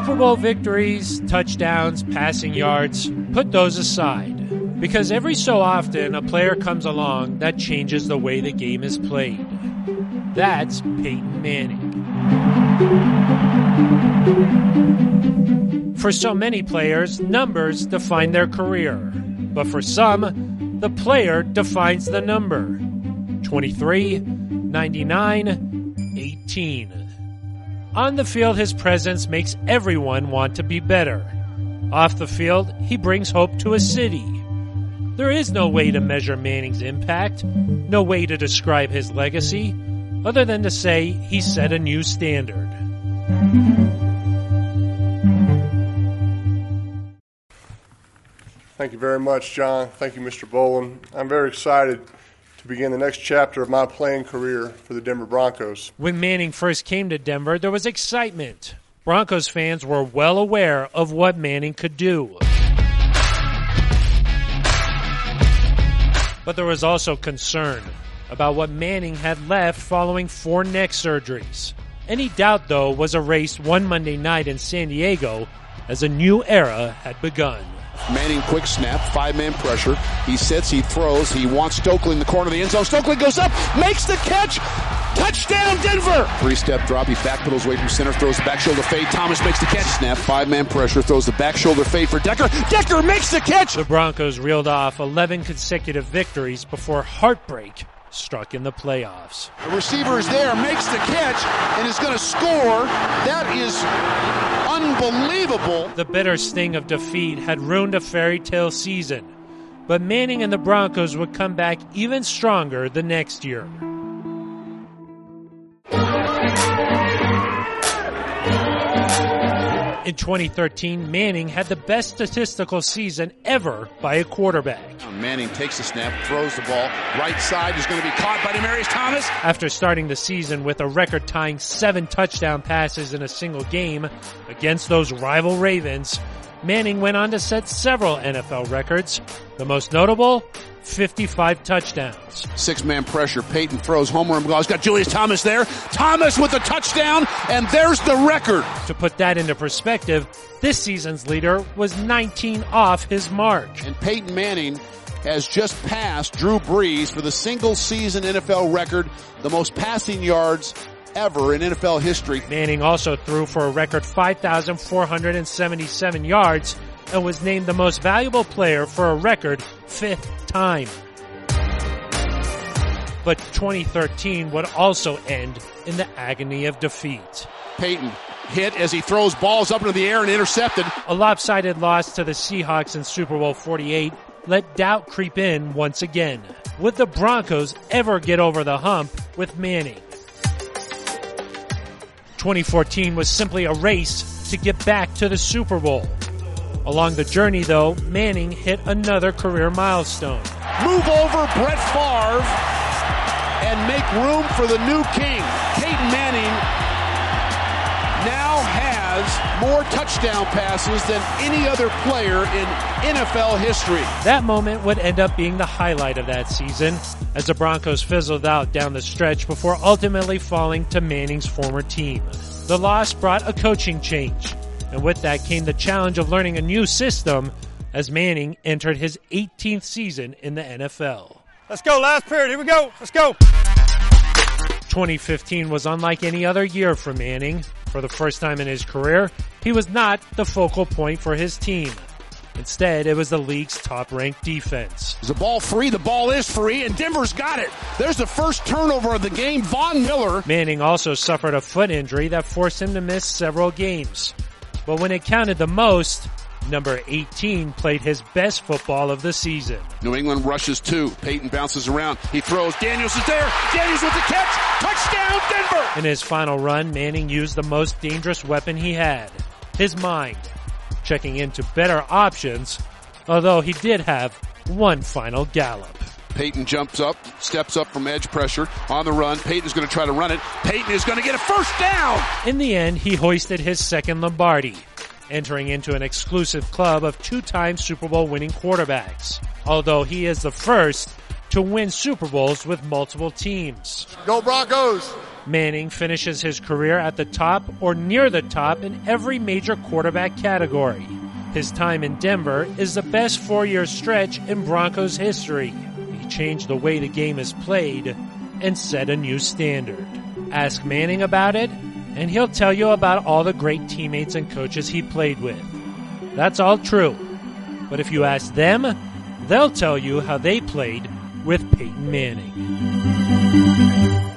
Super Bowl victories, touchdowns, passing yards, put those aside. Because every so often a player comes along that changes the way the game is played. That's Peyton Manning. For so many players, numbers define their career. But for some, the player defines the number. 23, 99, 18. On the field, his presence makes everyone want to be better. Off the field, he brings hope to a city. There is no way to measure Manning's impact, no way to describe his legacy, other than to say he set a new standard. Thank you very much, John. Thank you, Mr. Bolin. I'm very excited to begin the next chapter of my playing career for the Denver Broncos. When Manning first came to Denver, there was excitement. Broncos fans were well aware of what Manning could do. But there was also concern about what Manning had left following 4 neck surgeries. Any doubt, though, was erased one Monday night in San Diego as a new era had begun. Manning quick snap, 5-man pressure. He sits, he throws, he wants Stokely in the corner of the end zone. Stokely goes up, makes the catch. Touchdown, Denver! 3-step drop, he backpedals away from center, throws the back shoulder fade. Thomas makes the catch. Snap, 5-man pressure, throws the back shoulder fade for Decker. Decker makes the catch! The Broncos reeled off 11 consecutive victories before heartbreak struck in the playoffs. The receiver is there, makes the catch, and is going to score. That is unbelievable. The bitter sting of defeat had ruined a fairy tale season, but Manning and the Broncos would come back even stronger the next year. In 2013, Manning had the best statistical season ever by a quarterback. Manning takes the snap, throws the ball, right side is going to be caught by Demaryius Thomas. After starting the season with a record-tying 7 touchdown passes in a single game against those rival Ravens, Manning went on to set several NFL records. The most notable, 55 touchdowns. 6-man pressure. Peyton throws homer and goes. Got Julius Thomas there. Thomas with the touchdown, and there's the record. To put that into perspective, this season's leader was 19 off his mark. And Peyton Manning has just passed Drew Brees for the single-season NFL record, the most passing yards ever in NFL history. Manning also threw for a record 5,477 yards and was named the most valuable player for a record 5th time. But 2013 would also end in the agony of defeat. Peyton hit as he throws balls up into the air and intercepted. A lopsided loss to the Seahawks in Super Bowl 48 let doubt creep in once again. Would the Broncos ever get over the hump with Manning? 2014 was simply a race to get back to the Super Bowl. Along the journey, though, Manning hit another career milestone. Move over Brett Favre and make room for the new king. Peyton Manning now has more touchdown passes than any other player in NFL history. That moment would end up being the highlight of that season, as the Broncos fizzled out down the stretch before ultimately falling to Manning's former team. The loss brought a coaching change, and with that came the challenge of learning a new system as Manning entered his 18th season in the NFL. Let's go, last period, here we go, let's go. 2015 was unlike any other year for Manning. For the first time in his career, he was not the focal point for his team. Instead, it was the league's top-ranked defense. Is the ball free? The ball is free, and Denver's got it. There's the first turnover of the game, Von Miller. Manning also suffered a foot injury that forced him to miss several games. But when it counted the most, number 18 played his best football of the season. New England rushes 2. Peyton bounces around. He throws. Daniels is there. Daniels with the catch. Touchdown, Denver! In his final run, Manning used the most dangerous weapon he had, his mind, checking into better options, although he did have one final gallop. Peyton jumps up, steps up from edge pressure on the run. Peyton's going to try to run it. Peyton is going to get a first down. In the end, he hoisted his second Lombardi, entering into an exclusive club of 2-time Super Bowl winning quarterbacks, although he is the first to win Super Bowls with multiple teams. Go Broncos! Manning finishes his career at the top or near the top in every major quarterback category. His time in Denver is the best 4-year stretch in Broncos history. He changed the way the game is played and set a new standard. Ask Manning about it, and he'll tell you about all the great teammates and coaches he played with. That's all true. But if you ask them, they'll tell you how they played with Peyton Manning.